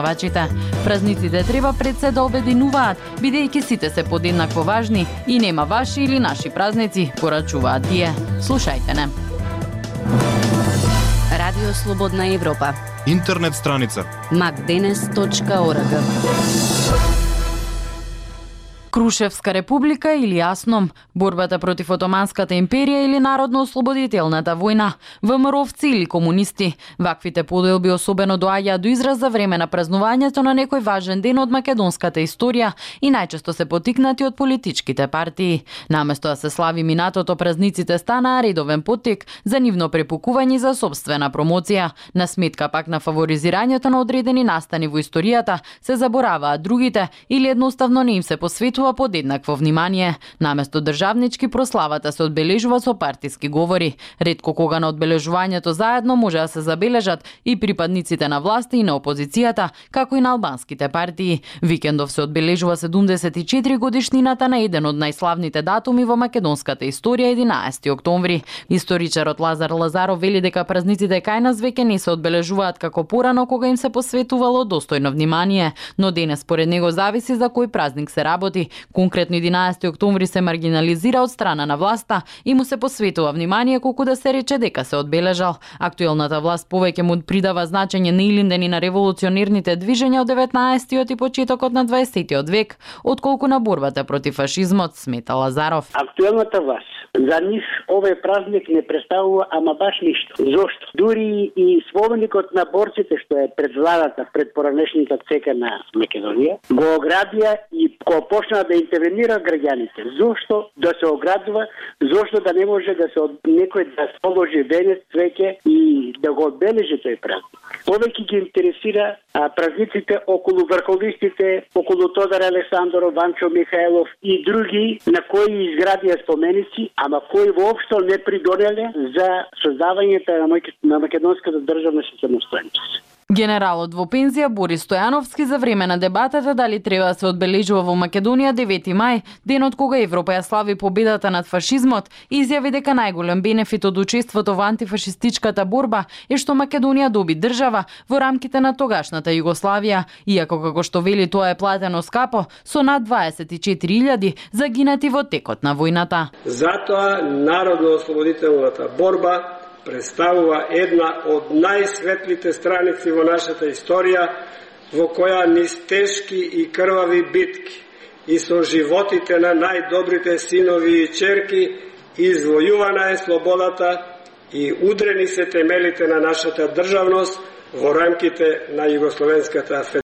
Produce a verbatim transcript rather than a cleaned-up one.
Празниците треба пред се да обединуваат, бидејќи сите се подеднакво важни и нема ваши или наши празници, порачуваат тие. Слушајте не. Радио Слободна Европа. Интернет страница макденес точка орг. Крушевска република или јасно, борбата против Отоманската империја или Народно-ослободителната војна, ВМРО-вци или комунисти. Ваквите поделби особено доаѓаат до израз за време на празнувањето на некој важен ден од македонската историја и најчесто се потикнати од политичките партии. Наместо да се слави минатото, празниците станаа редовен поттик за нивно препукување за собствена промоција. На сметка пак на фаворизирањето на одредени настани во историјата, се забораваат другите или едноставно не им се посветува подеднакво внимание. Наместо државнички, прославата се одбележува со партиски говори. Ретко кога на одбележувањето заедно може да се забележат и припадниците на власта и на опозицијата, како и на албанските партии. Викендов се одбележува седумдесет и четири годишнината на еден од најславните датуми во македонската историја, единаесети октомври. Историчарот Лазар Лазаров вели дека празниците кај нас веќе не се одбележуваат како порано кога им се посветувало достојно внимание, но денес според него зависи за кој празник се работи. Конкретно единаесети октомври се маргинализира од страна на власта и му се посветува внимание колку да се рече дека се одбележал. Актуелната власт повеќе му придава значење на Илинден и на револуционерните движења од деветнаесеттиот и почетокот на дваесеттиот век, отколку на борбата против фашизмот, смета Лазаров. Актуелната власт за нив овој празник не представува ама баш ништо. Зошто? Дури и споменикот на борците што е пред владата, пред поранешната цека на Македонија, го оградија и го почна да интервенира граѓаните. Зошто да се оградува? Зошто да не може да се од некој да положи венец, цвеќе и да го одбележи тој празник? Повеќе ги интересира а, празниците околу врховистите, околу Тодор Александров, Ванчо Михајлов и други на кои изградија споменици, ама кои воопшто не придонеле за создавањето на македонската државна самостојност. Генералот во пензија Борис Стојановски за време на дебатата дали треба да се одбележува во Македонија девети мај, денот кога Европа ја слави победата над фашизмот, изјави дека најголем бенефит од учеството во антифашистичката борба е што Македонија доби држава во рамките на тогашната Југославија, иако како што вели тоа е платено скапо со над дваесет и четири илјади загинати во текот на војната. Затоа Народно-ослободителната борба представува една од најсветлите страници во нашата историја, во која низ тешки и крвави битки и со животите на најдобрите синови и черки извојувана е слободата и удрени се темелите на нашата државност во рамките на Југословенската федерација.